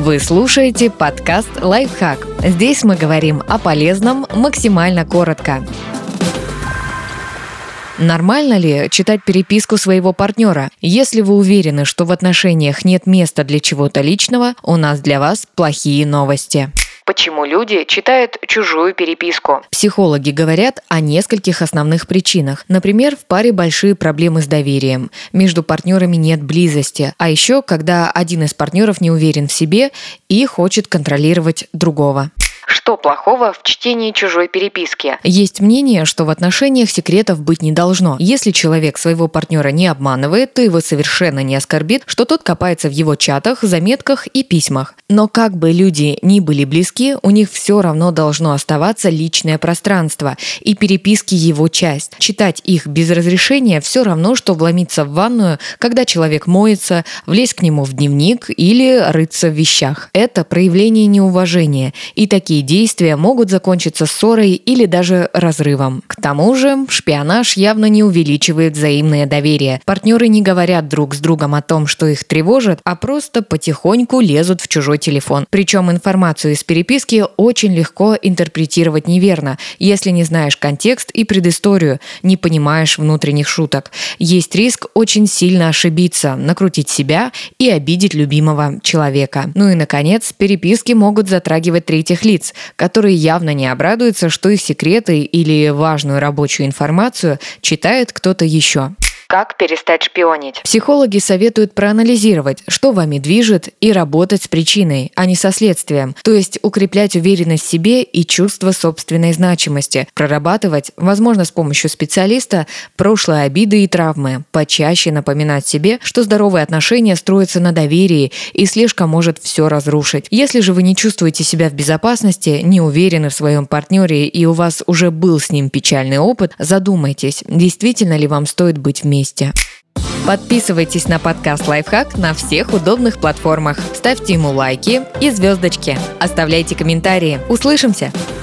Вы слушаете подкаст «Лайфхак». Здесь мы говорим о полезном максимально коротко. Нормально ли читать переписку своего партнера? Если вы уверены, что в отношениях нет места для чего-то личного, у нас для вас плохие новости. Почему люди читают чужую переписку? Психологи говорят о нескольких основных причинах. Например, в паре большие проблемы с доверием. Между партнерами нет близости. А еще, когда один из партнеров не уверен в себе и хочет контролировать другого. Что плохого в чтении чужой переписки? Есть мнение, что в отношениях секретов быть не должно. Если человек своего партнера не обманывает, то его совершенно не оскорбит, что тот копается в его чатах, заметках и письмах. Но как бы люди ни были близки, у них все равно должно оставаться личное пространство, и переписки его часть. Читать их без разрешения все равно, что вломиться в ванную, когда человек моется, влезть к нему в дневник или рыться в вещах. Это проявление неуважения, и такие действия могут закончиться ссорой или даже разрывом. К тому же, шпионаж явно не увеличивает взаимное доверие. Партнеры не говорят друг с другом о том, что их тревожит, а просто потихоньку лезут в чужой телефон. Причем информацию из переписки очень легко интерпретировать неверно, если не знаешь контекст и предысторию, не понимаешь внутренних шуток. Есть риск очень сильно ошибиться, накрутить себя и обидеть любимого человека. Ну и, наконец, переписки могут затрагивать третьих лиц, которые явно не обрадуются, что их секреты или важную рабочую информацию читает кто-то еще. Как перестать шпионить? Психологи советуют проанализировать, что вами движет, и работать с причиной, а не со следствием. То есть укреплять уверенность в себе и чувство собственной значимости. Прорабатывать, возможно, с помощью специалиста, прошлые обиды и травмы. Почаще напоминать себе, что здоровые отношения строятся на доверии, и слежка может все разрушить. Если же вы не чувствуете себя в безопасности, не уверены в своем партнере и у вас уже был с ним печальный опыт, задумайтесь, действительно ли вам стоит быть вместе. Подписывайтесь на подкаст «Лайфхак» на всех удобных платформах. Ставьте ему лайки и звездочки. Оставляйте комментарии. Услышимся!